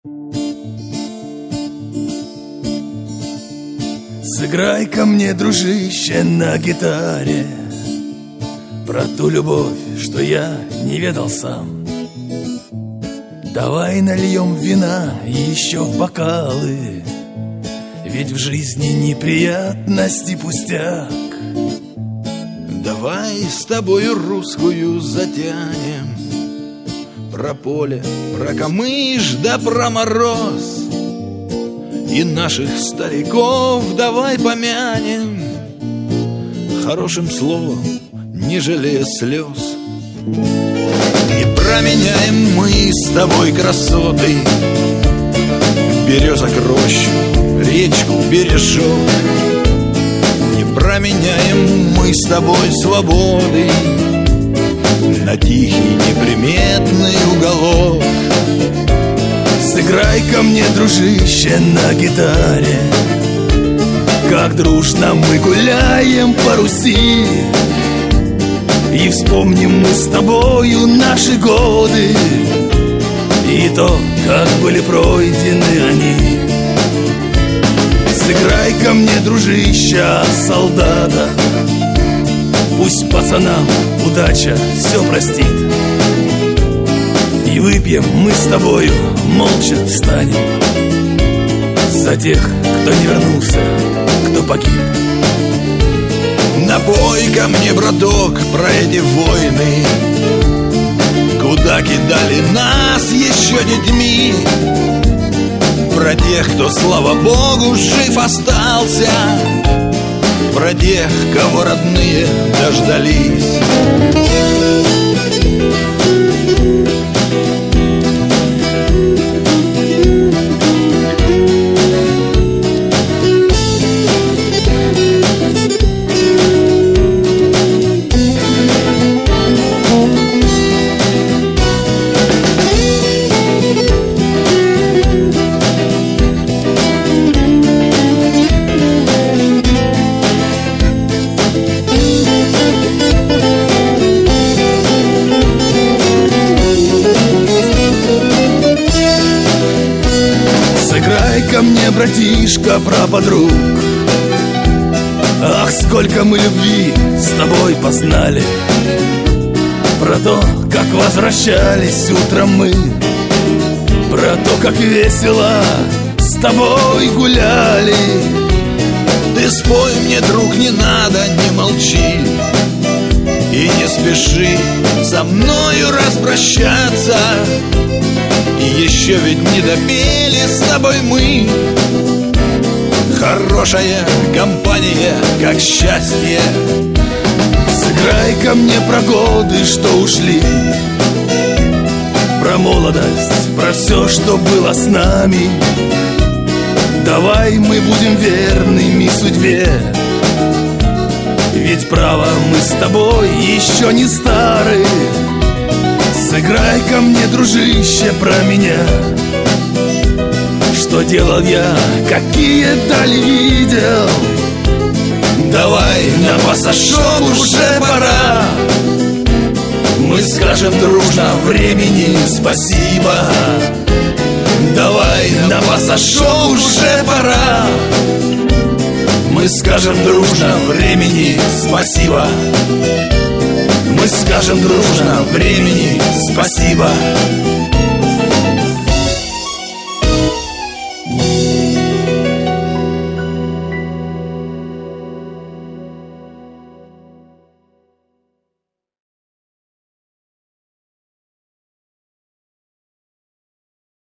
Сыграй-ка мне, дружище, на гитаре про ту любовь, что я не ведал сам. Давай нальем вина еще в бокалы, ведь в жизни неприятности пустяк. Давай с тобою русскую затянем, про поле, про камыш да про мороз. И наших стариков давай помянем хорошим словом, не жалея слез. Не променяем мы с тобой красоты березок рощу, речку, бережок. Не променяем мы с тобой свободы на тихий неприметный уголок. Сыграй-ка мне, дружище, на гитаре, как дружно мы гуляем по Руси. И вспомним мы с тобою наши годы и то, как были пройдены они. Сыграй-ка мне, дружище, солдата, пусть пацанам удача все простит. И выпьем мы с тобою, молча встанем за тех, кто не вернулся, кто погиб. Напой ко мне, браток, про эти войны, куда кидали нас еще детьми. Про тех, кто, слава Богу, жив остался, про тех, кого родные дождались. Сыграй-ка мне, братишка, про подруг. Ах, сколько мы любви с тобой познали, про то, как возвращались утром мы, про то, как весело с тобой гуляли. Ты спой мне, друг, не надо, не молчи и не спеши со мною распрощаться. И еще ведь не допели с тобой мы. Хорошая компания, как счастье. Сыграй-ка мне про годы, что ушли, про молодость, про все, что было с нами. Давай мы будем верными судьбе, ведь право мы с тобой еще не стары. Сыграй-ка мне, дружище, про меня, что делал я, какие дали видел. Давай на пассажок уже пора, мы скажем дружно времени спасибо. Давай на пассажок уже пора, мы скажем дружно времени спасибо. Мы скажем дружно времени спасибо.